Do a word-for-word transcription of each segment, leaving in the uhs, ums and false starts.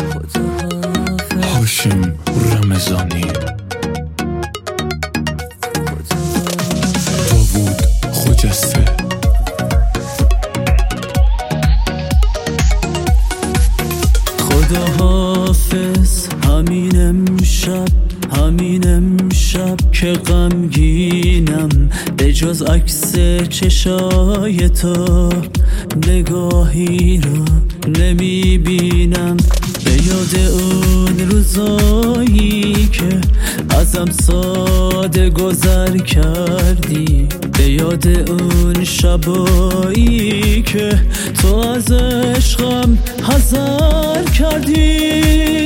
هاشم رمضانی، داوود خجسته. خدا حافظ، همین امشب همین امشب که غمگینم، به جز عکس چشای تو نگاهی رو نمیبینم. به یاد اون روزایی که ازم ساده گذر کردی، به یاد اون شبایی که تو از عشقم حذر کردی.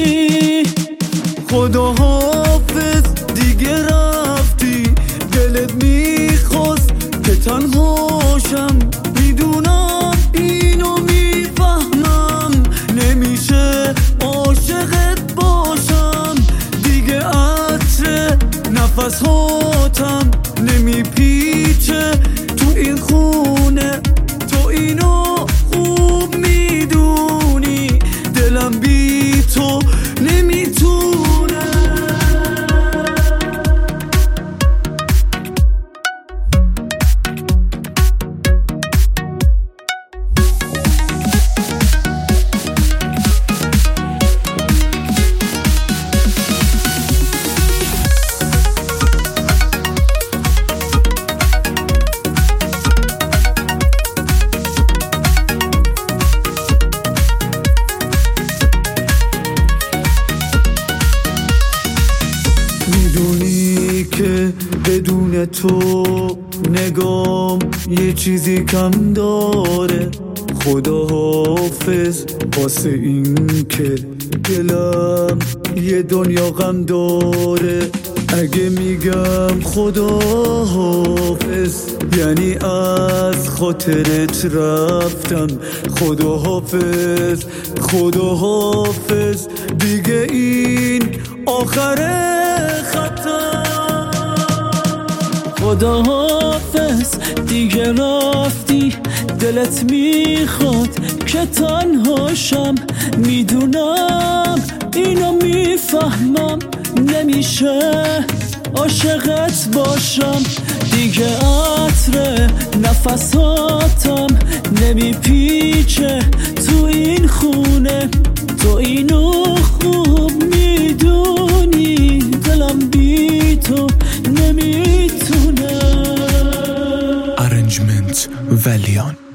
خدا حافظ دیگه رفتی، دلت میخواست که تنهاشم. میدونم اینو میفهمم، نمیشه عاشقت باشم دیگه. عطر نفس هاتم نمیپیچه تو این خونه، تو اینو خوب میدونی. دلم بی تو نمیتونه. میدونی که بدون تو نگام یه چیزی کم داره. خدا حافظ واسه این که دلم یه دنیا غم داره. اگه میگم خدا حافظ یعنی از خاطرت رفتم. خدا حافظ خدا حافظ دیگه این آخره خطم. خدا حافظ دیگه رفتی، دلت میخواد که تنهاشم. میدونم اینو میفهمم، نمیشه عاشقت باشم دیگه. عطر نفساتم نمیپیچه تو این خونه، تو اینو خوب میدونی. دلم بی تو نمیتونه. ارنجمنت ولیان.